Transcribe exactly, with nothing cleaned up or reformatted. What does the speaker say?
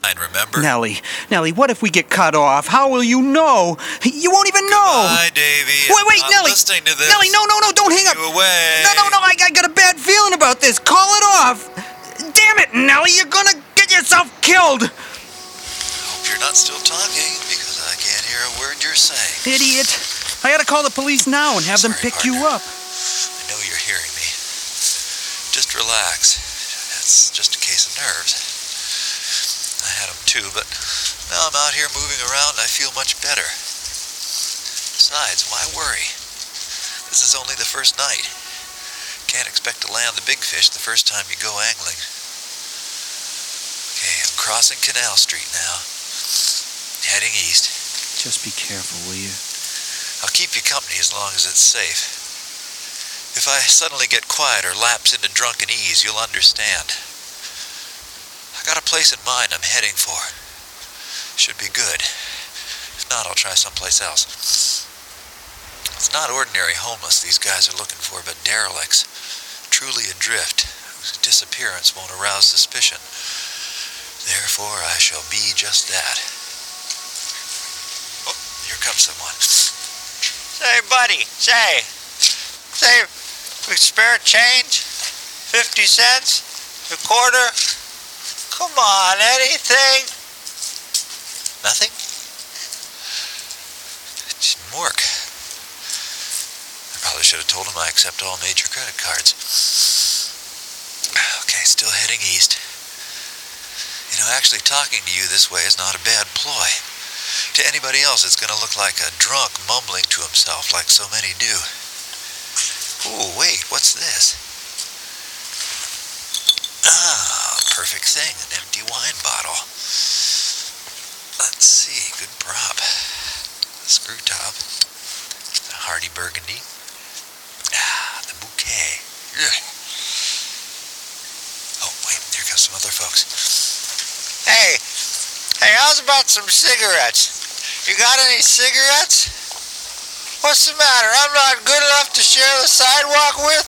remember? Nellie, Nellie, what if we get cut off? How will you know? You won't even know. Goodbye, Davy. Wait, wait, I'm Nellie. listening to this. Nellie, no, no, no, don't hang up. You away. No, no, no, I, I got a bad feeling about this. Call it off. Damn it, Nellie, you're gonna get yourself killed. Hope you're not still talking, because I can't hear a word you're saying. Idiot. I ought to call the police now and have Sorry, them pick partner. you up. I know you're hearing me. Just relax. It's just a case of nerves. I had them too, but now I'm out here moving around and I feel much better. Besides, why worry? This is only the first night. Can't expect to land the big fish the first time you go angling. Okay, I'm crossing Canal Street now. Heading east. Just be careful, will you? I'll keep you company as long as it's safe. If I suddenly get quiet or lapse into drunken ease, you'll understand. I got a place in mind I'm heading for. Should be good. If not, I'll try someplace else. It's not ordinary homeless these guys are looking for, but derelicts, truly adrift, whose disappearance won't arouse suspicion. Therefore, I shall be just that. Oh, here comes someone. Say, buddy, say, say, we spare change? Fifty cents? A quarter? Come on, anything? Nothing? It's Mork. I probably should have told him I accept all major credit cards. Okay, still heading east. You know, actually talking to you this way is not a bad ploy. To anybody else, it's going to look like a drunk mumbling to himself like so many do. Ooh, wait, what's this? Ah, perfect thing, an empty wine bottle. Let's see, good prop. The screw top. The Hardy Burgundy. Ah, the bouquet. Ugh. Oh, wait, here comes some other folks. Hey, hey, how's about some cigarettes? You got any cigarettes? What's the matter? I'm not good enough to share the sidewalk with?